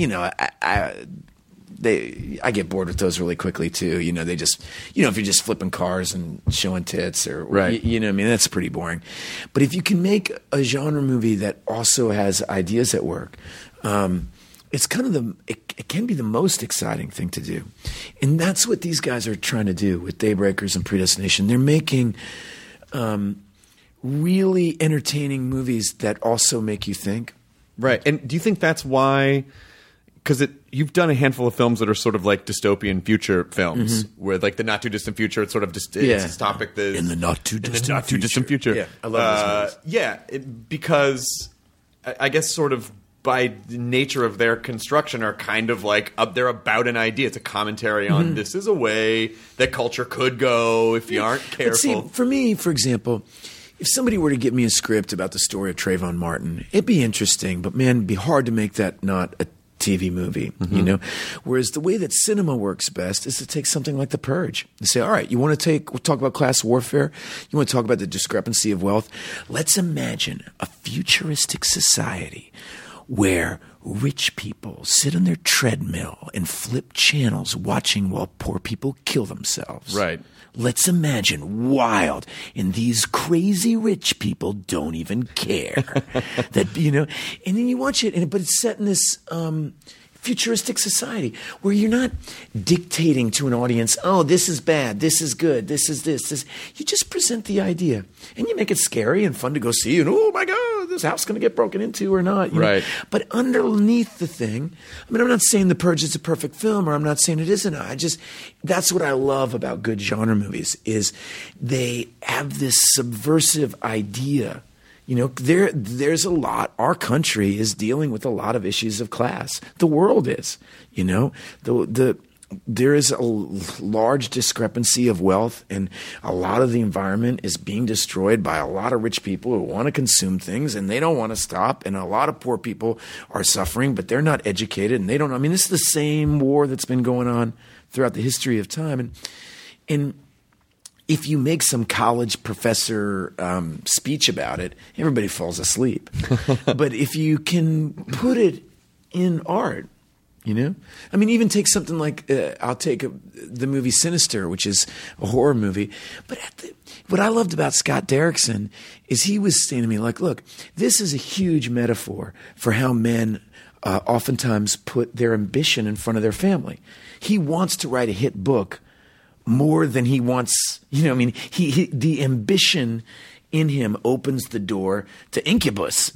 I get bored with those really quickly too. They just, if you're just flipping cars and showing tits or, right. That's pretty boring. But if you can make a genre movie that also has ideas at work, it's kind of it can be the most exciting thing to do. And that's what these guys are trying to do with Daybreakers and Predestination. They're making, really entertaining movies that also make you think. Right. And do you think that's why? Because you've done a handful of films that are sort of like dystopian future films, where like the not too distant future, it's sort of just it's this topic that in the not too distant future. Yeah, I love those movies. Because I guess sort of by the nature of their construction are kind of like they're about an idea. It's a commentary on this is a way that culture could go if you aren't careful. But see, for me, for example, if somebody were to give me a script about the story of Trayvon Martin, it'd be interesting, but man, it'd be hard to make that not a TV movie, Whereas the way that cinema works best is to take something like The Purge and say, all right, we'll talk about class warfare. You want to talk about the discrepancy of wealth? Let's imagine a futuristic society where rich people sit on their treadmill and flip channels watching while poor people kill themselves. Right. Let's imagine wild, and these crazy rich people don't even care that, and then you watch it, but it's set in this, futuristic society where you're not dictating to an audience, oh, this is bad, this is good, this is this. You just present the idea and you make it scary and fun to go see. And oh my God, this house is going to get broken into or not. Right. But underneath the thing, I'm not saying The Purge is a perfect film or I'm not saying it isn't. That's what I love about good genre movies is they have this subversive idea. There's a lot. Our country is dealing with a lot of issues of class. The world is. There is a large discrepancy of wealth, and a lot of the environment is being destroyed by a lot of rich people who want to consume things, and they don't want to stop. And a lot of poor people are suffering, but they're not educated, and they don't. This is the same war that's been going on throughout the history of time, and if you make some college professor speech about it, everybody falls asleep. But if you can put it in art, even take something like I'll take the movie Sinister, which is a horror movie. But what I loved about Scott Derrickson is he was saying to me, like, look, this is a huge metaphor for how men oftentimes put their ambition in front of their family. He wants to write a hit book more than he wants, the ambition in him opens the door to incubus,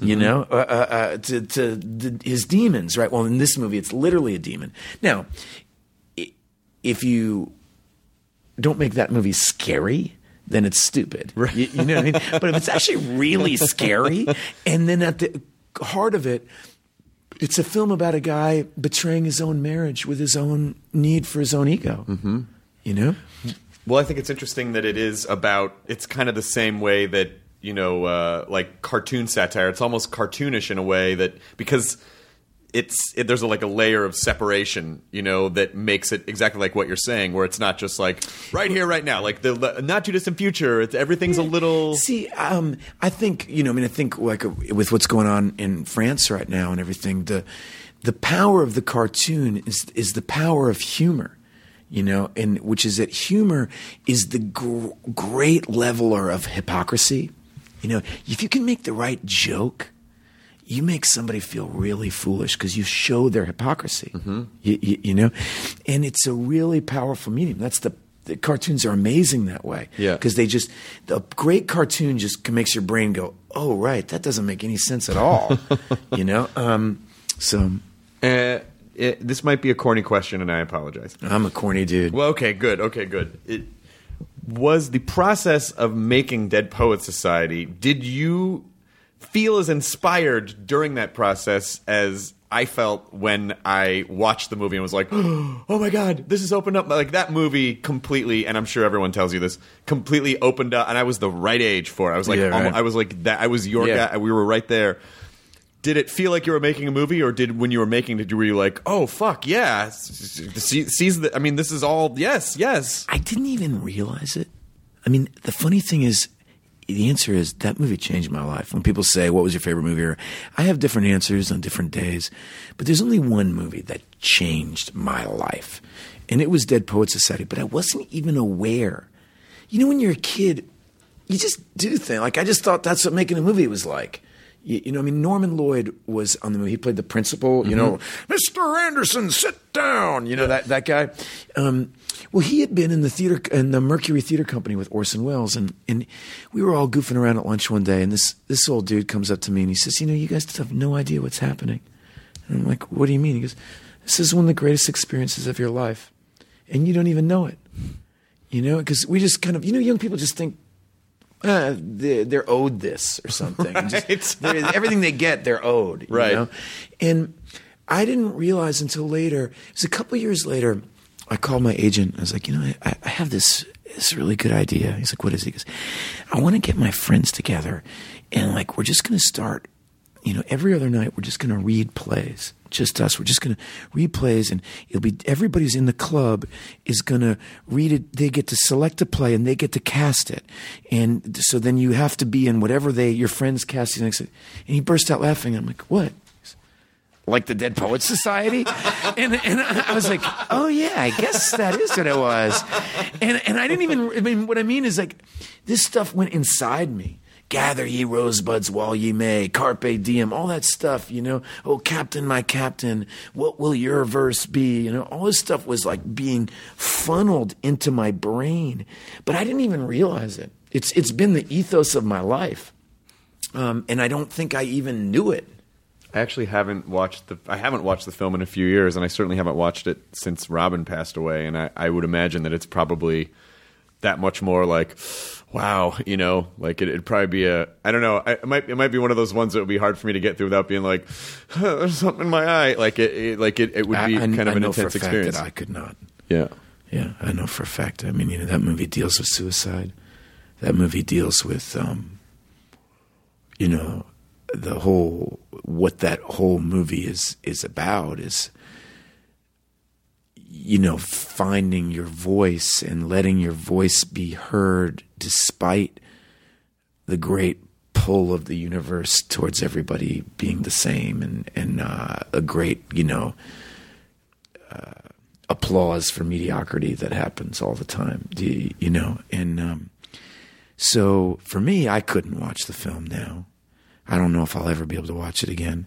to his demons, right? Well, in this movie, it's literally a demon. Now, if you don't make that movie scary, then it's stupid. Right. You know what I mean? But if it's actually really scary, and then at the heart of it, It's a film about a guy betraying his own marriage with his own need for his own ego. Mm-hmm. You know? Well, I think it's interesting that it's kind of the same way that, like cartoon satire. It's almost cartoonish in a way that, because there's a layer of separation, that makes it exactly like what you're saying, where it's not just like right here, right now, like the not too distant future. Everything's a little. See, I think I think like with what's going on in France right now and everything, the power of the cartoon is the power of humor. And which is that humor is the great leveler of hypocrisy. If you can make the right joke, you make somebody feel really foolish because you show their hypocrisy. Mm-hmm. And it's a really powerful medium. The cartoons are amazing that way. Yeah. Because a great cartoon just makes your brain go, oh, right, that doesn't make any sense at all. This might be a corny question, and I apologize. I'm a corny dude. Well, okay, good. It was the process of making Dead Poets Society. Did you feel as inspired during that process as I felt when I watched the movie and was like, oh my God, this has opened up. Like that movie completely, and I'm sure everyone tells you this, completely opened up, and I was the right age for it. I was like, I was like that. I was your guy. We were right there. Did it feel like you were making a movie, or when you were making it, were you like, oh, fuck, yeah, this is all, yes. I didn't even realize it. I mean, the funny thing is, the answer is that movie changed my life. When people say, what was your favorite movie? I have different answers on different days, but there's only one movie that changed my life, and it was Dead Poets Society, but I wasn't even aware. When you're a kid, you just do things. Like, I just thought that's what making a movie was like. Norman Lloyd was on the movie. He played the principal, Mr. Anderson, sit down, that guy. Well, he had been in the Mercury Theater Company with Orson Welles, and we were all goofing around at lunch one day, and this old dude comes up to me and he says, you guys have no idea what's happening. And I'm like, what do you mean? He goes, this is one of the greatest experiences of your life, and you don't even know it. Because we just kind of, young people just think, they're owed this or something. Right. Everything they get, they're owed. Right. And I didn't realize until later. It was a couple years later. I called my agent. I was like, I have this really good idea. He's like, what is it? He goes, I want to get my friends together, and we're just going to start. Every other night we're just going to read plays. Just us. We're just going to read plays, and it'll be everybody who's in the club is going to read it. They get to select a play, and they get to cast it. And so then you have to be in whatever your friends cast. And he burst out laughing. I'm like, what? Like the Dead Poets Society? and I was like, oh yeah, I guess that is what it was. And I didn't even. What I mean is this stuff went inside me. Gather ye rosebuds while ye may, carpe diem, all that stuff, Oh, captain, my captain, what will your verse be? All this stuff was being funneled into my brain, but I didn't even realize it. It's been the ethos of my life, and I don't think I even knew it. I actually haven't watched the film in a few years, and I certainly haven't watched it since Robin passed away, and I would imagine that it's probably that much more wow, it'd probably be I don't know, it might be one of those ones that would be hard for me to get through without being like, there's something in my eye. It would be kind of an intense experience. That I could not. Yeah. Yeah, I know for a fact. That movie deals with suicide. That movie deals with, what that whole movie is about is, finding your voice and letting your voice be heard despite the great pull of the universe towards everybody being the same, and a great, applause for mediocrity that happens all the time, and so for me, I couldn't watch the film now. I don't know if I'll ever be able to watch it again,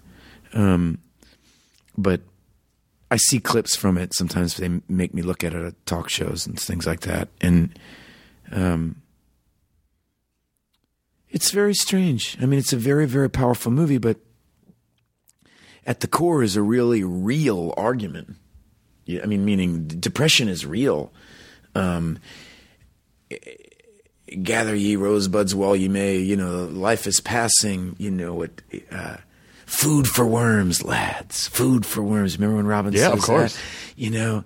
but I see clips from it. Sometimes they make me look at it at talk shows and things like that. And it's very strange. It's a very, very powerful movie, but at the core is a really real argument. Meaning depression is real. Gather ye rosebuds while ye may, life is passing, food for worms, lads. Food for worms. Remember when Robin says of course. that? You know,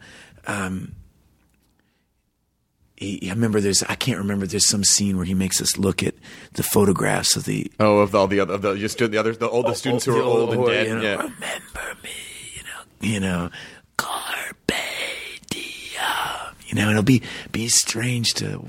I remember I can't remember, there's some scene where he makes us look at the photographs of the of all the other, the older students who are old and dead. You know, yeah. remember me, you know, carpe diem. You know, it'll be strange to,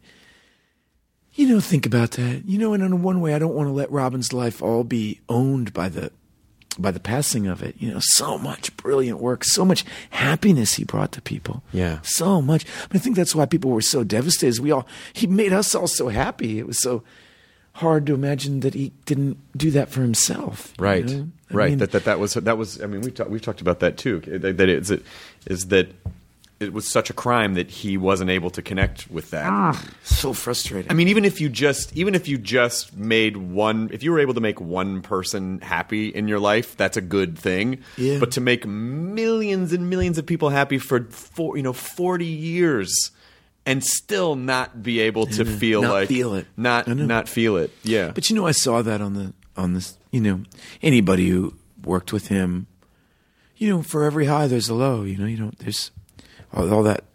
you know, think about that. You know, and in one way, I don't want to let Robin's life all be owned by the passing of it. You know, so much brilliant work, so much happiness he brought to people. Yeah. So much. I think that's why people were so devastated. He made us all so happy. It was so hard to imagine that he didn't do that for himself. Right. You know? Right. mean, That was. I mean, we've talked about that too. That it was such a crime that he wasn't able to connect with that. so frustrating. I mean, even if you just made one, if you were able to make one person happy in your life, that's a good thing. Yeah. But to make millions and millions of people happy for 40 years and still not be able to feel not feel it. not feel it. Yeah. But you know, I saw that on this. You know, anybody who worked with him, you know, for every high there's a low. You know, there's all that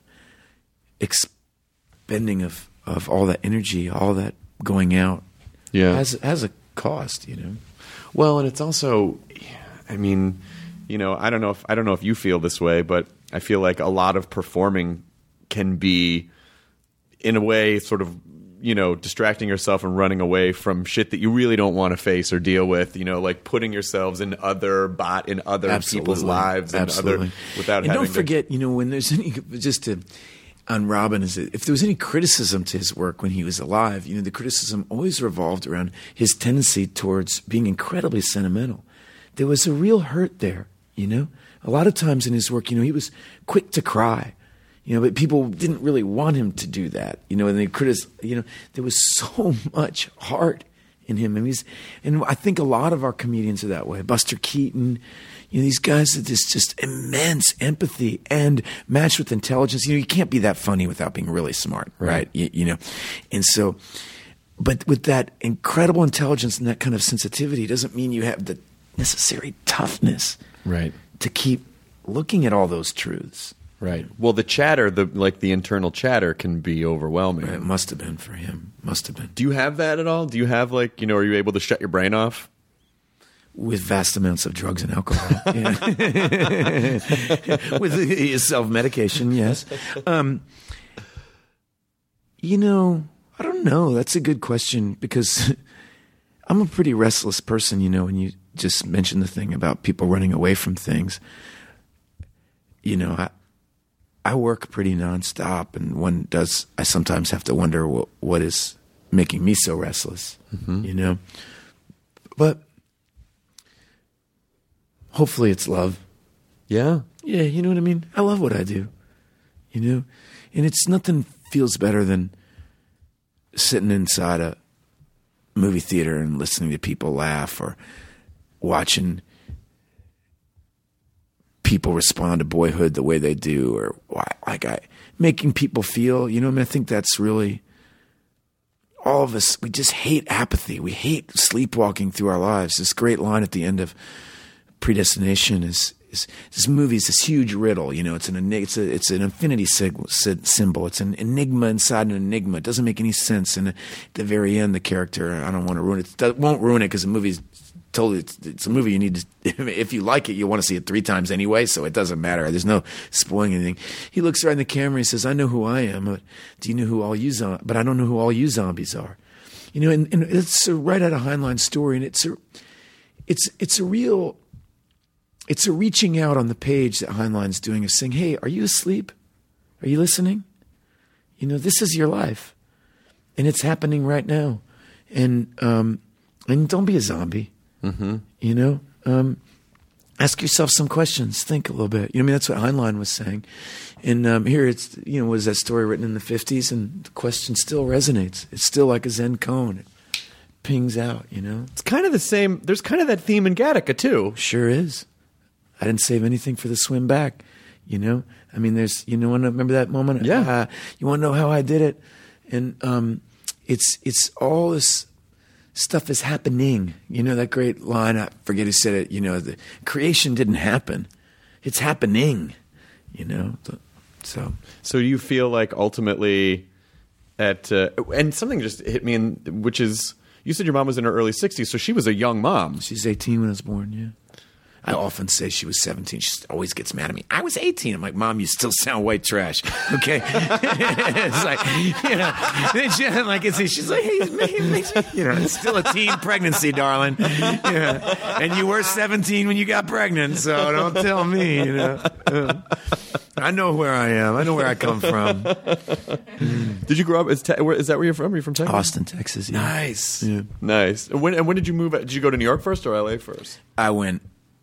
expending of all that energy, all that going out, has a cost, you know. Well, and it's also, I mean, you know, I don't know if you feel this way, but I feel like a lot of performing can be, in a way, sort of, you know, distracting yourself and running away from shit that you really don't want to face or deal with. You know, like putting yourselves in other people's lives and without having. Don't forget, you know, when there's any on Robin, is that if there was any criticism to his work when he was alive, you know, the criticism always revolved around his tendency towards being incredibly sentimental. There was a real hurt there, you know. A lot of times in his work, you know, he was quick to cry. You know, but people didn't really want him to do that. You know, and they you know, there was so much heart in him. And I think a lot of our comedians are that way. Buster Keaton, you know, these guys that just immense empathy and matched with intelligence. You know, you can't be that funny without being really smart, right? You know, and so, but with that incredible intelligence and that kind of sensitivity doesn't mean you have the necessary toughness, right, to keep looking at all those truths. Right. Well, the chatter, the internal chatter, can be overwhelming. It must have been for him. Must have been. Do you have that at all? Do you have, like, you know, are you able to shut your brain off? With vast amounts of drugs and alcohol. With self-medication, yes. You know, I don't know. That's a good question because I'm a pretty restless person, you know, when you just mentioned the thing about people running away from things. You know, I work pretty nonstop, and I sometimes have to wonder what is making me so restless, you know? But hopefully it's love. Yeah. Yeah, you know what I mean? I love what I do, you know? And it's nothing feels better than sitting inside a movie theater and listening to people laugh or watching people respond to Boyhood the way they do, or making people feel, you know, I mean, I think that's really, all of us, we just hate apathy. We hate sleepwalking through our lives. This great line at the end of Predestination is this movie is this huge riddle, you know, it's an infinity symbol. It's an enigma inside an enigma. It doesn't make any sense. And at the very end, the character, I don't want to ruin it. Won't ruin it because the movie's totally, it's a movie you need to, if you like it, you want to see it 3 times anyway, so it doesn't matter. There's no spoiling anything. He looks right in the camera and he says, I know who I am, but do you know who all you but I don't know who all you zombies are. You know, and it's right out of Heinlein's story, and it's a reaching out on the page that Heinlein's doing of saying, hey, are you asleep? Are you listening? You know, this is your life, and it's happening right now. And don't be a zombie. Mm-hmm. You know, ask yourself some questions. Think a little bit. You know, I mean, that's what Heinlein was saying. And here it's, you know, was that story written in the 50s, and the question still resonates. It's still like a Zen cone. It pings out, you know. It's kind of the same. There's kind of that theme in Gattaca too. Sure is. I didn't save anything for the swim back, you know. I mean, there's, you know, remember that moment? Yeah. You want to know how I did it? And it's all this stuff is happening. You know that great line, I forget who said it, the creation didn't happen. It's happening, So So you feel like ultimately and something just hit me, which is, you said your mom was in her early 60s, so she was a young mom. she's 18 when I was born, yeah. I often say she was 17. She always gets mad at me. I was 18. I'm like, Mom, you still sound white trash. Okay. It's like, she's like, hey, it's still a teen pregnancy, darling. And you were 17 when you got pregnant, so don't tell me, I know where I am. I know where I come from. Did you grow up? Is that where you're from? Are you from Texas? Austin, Texas. Yeah. Nice. Yeah. Nice. And when did you move? Did you go to New York first or LA first? I went.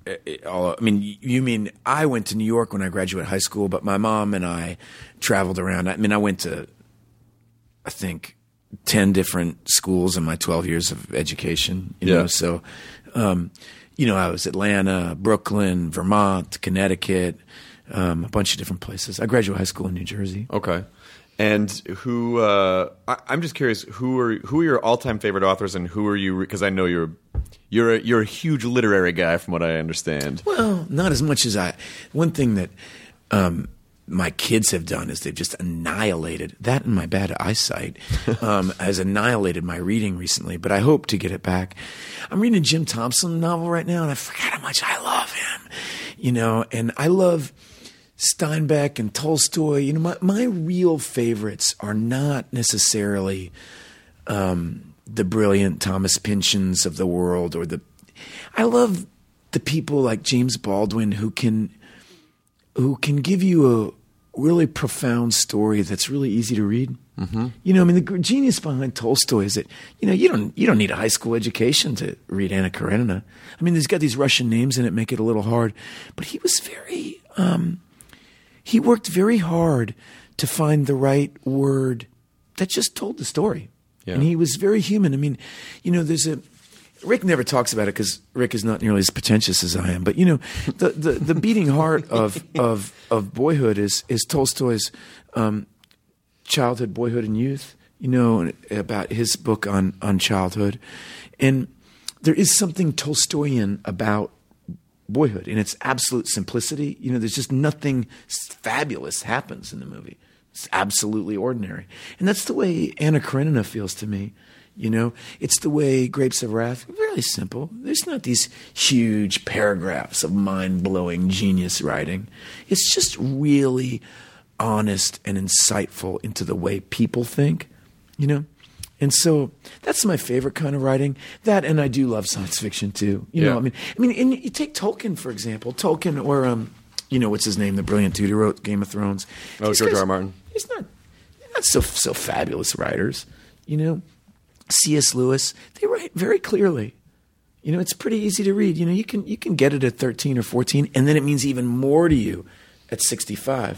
You mean I went to New York when I graduated high school, but my mom and I traveled around. I went to, I think, 10 different schools in my 12 years of education. You know, so, I was Atlanta, Brooklyn, Vermont, Connecticut, a bunch of different places. I graduated high school in New Jersey. Okay. And who? I'm just curious. Who are your all-time favorite authors, and who are you? Because I know you're a huge literary guy, from what I understand. Well, not as much as I. One thing that my kids have done is they've just annihilated that, and my bad eyesight has annihilated my reading recently. But I hope to get it back. I'm reading a Jim Thompson novel right now, and I forgot how much I love him. And I love Steinbeck and Tolstoy. My real favorites are not necessarily the brilliant Thomas Pynchons of the world, I love the people like James Baldwin who can give you a really profound story that's really easy to read. Mm-hmm. The genius behind Tolstoy is that you don't need a high school education to read Anna Karenina. He's got these Russian names in it, make it a little hard, but he was very he worked very hard to find the right word that just told the story. Yeah. And he was very human. Rick never talks about it because Rick is not nearly as pretentious as I am. But the beating heart of boyhood is Tolstoy's childhood, boyhood, and youth. About his book on childhood, and there is something Tolstoyan about boyhood in its absolute simplicity. There's just nothing fabulous happens in the movie. It's absolutely ordinary. And that's the way Anna Karenina feels to me. It's the way Grapes of Wrath, really simple. There's not these huge paragraphs of mind-blowing genius writing. It's just really honest and insightful into the way people think, And so that's my favorite kind of writing. That, and I do love science fiction too. And you take Tolkien, for example. Tolkien or what's his name, the brilliant dude who wrote Game of Thrones. George R.R. Martin. They're not so fabulous writers. C.S. Lewis, they write very clearly. It's pretty easy to read. You can get it at 13 or 14, and then it means even more to you at 65.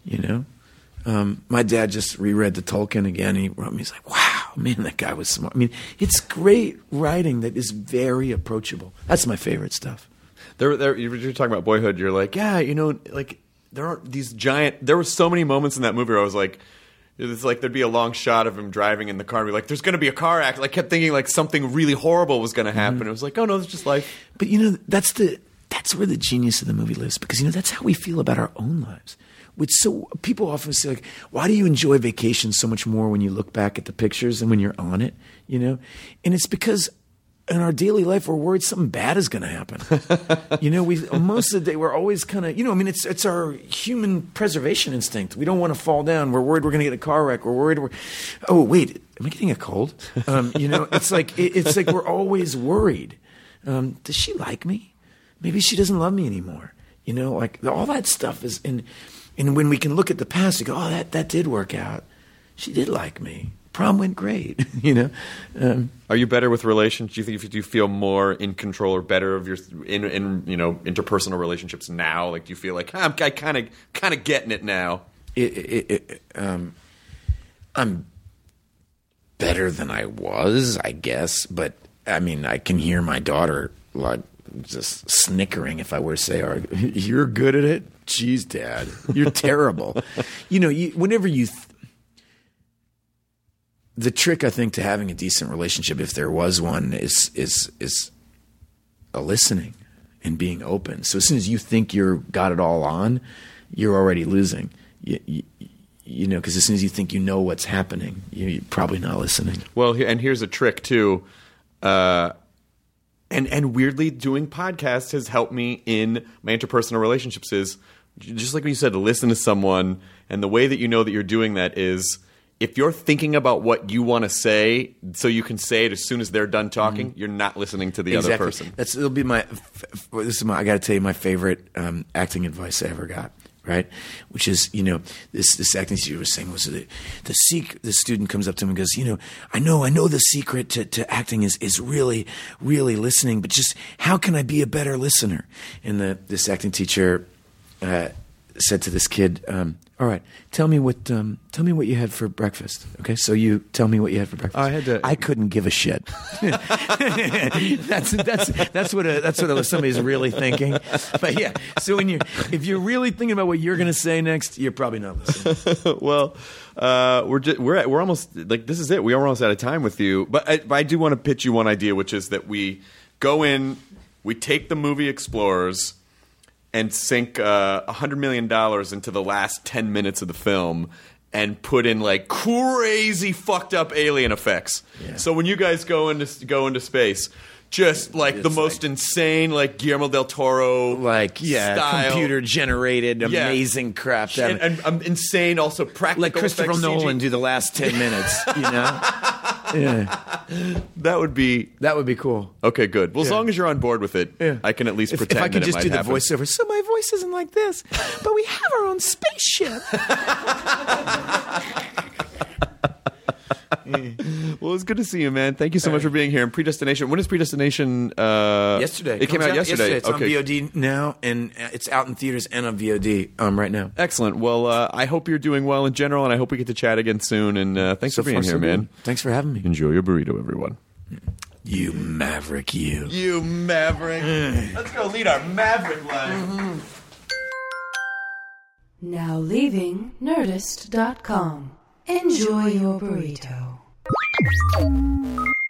My dad just reread the Tolkien again. And he wrote me. He's like, "Wow, man, that guy was smart." It's great writing that is very approachable. That's my favorite stuff. You're talking about boyhood. You're like, there aren't these giant. There were so many moments in that movie where I was like, it's like there'd be a long shot of him driving in the car and be like, there's going to be a car accident. I kept thinking like something really horrible was going to happen. Mm-hmm. It was like, oh no, it's just life. But that's where the genius of the movie lives, because that's how we feel about our own lives. So people often say, like, why do you enjoy vacation so much more when you look back at the pictures and when you're on it? And it's because in our daily life, we're worried something bad is going to happen. Most of the day, we're always kind of, it's our human preservation instinct. We don't want to fall down. We're worried we're going to get a car wreck. We're worried oh, wait, am I getting a cold? It's like we're always worried. Does she like me? Maybe she doesn't love me anymore. All that stuff is in. And when we can look at the past, we go, oh, that did work out. She did like me. Prom went great, Are you better with relations? Do you feel more in control or better of your in interpersonal relationships now? Like, do you feel like I'm kind of getting it now? I'm better than I was, I guess. But I can hear my daughter like just snickering if I were to say, "You're good at it." Geez, Dad, you're terrible. Whenever you. the trick, I think, to having a decent relationship, if there was one, is a listening and being open. So as soon as you think you're got it all on, you're already losing. You know, because as soon as you think you know what's happening, you're probably not listening. Well, and here's a trick too. And weirdly, doing podcasts has helped me in my interpersonal relationships. Is just like you said, to listen to someone, and the way that you know that you're doing that is if you're thinking about what you want to say, so you can say it as soon as they're done talking. You're not listening to the other person. It'll be my. I got to tell you my favorite acting advice I ever got. Right, which is, you know, this acting teacher was saying was the student comes up to him and goes, you know, I know the secret to acting is really listening, but just how can I be a better listener? And this acting teacher said to this kid, all right, tell me what you had for breakfast. Okay, so you tell me what you had for breakfast. I couldn't give a shit. that's what somebody's really thinking. But yeah, so if you're really thinking about what you're going to say next, you're probably not listening. Well, we're almost like this is it. We're almost out of time with you. But I do want to pitch you one idea, which is that we go in, we take the movie Explorers, and sink $100 million into the last 10 minutes of the film and put in like crazy fucked up alien effects. Yeah. So when you guys go into space, just like it's the most insane, like Guillermo del Toro, style. Computer generated, amazing crap. And insane, also practical, like Christopher Nolan do the last 10 minutes. You know. Yeah, that would be cool. Okay, good. Well, as long as you're on board with it, I can at least pretend. If I could that just do the happen. voiceover. So my voice isn't like this, but we have our own spaceship. Well, it's good to see you, man. Thank you so much for being here. And Predestination. When is Predestination? Yesterday. It came out yesterday. It's on VOD now, and it's out in theaters and on VOD right now. Excellent. Well, I hope you're doing well in general, and I hope we get to chat again soon. And thanks for being here, man. Thanks for having me. Enjoy your burrito, everyone. You maverick, you. You maverick. Let's go lead our maverick life. Mm-hmm. Now leaving Nerdist.com. Enjoy your burrito.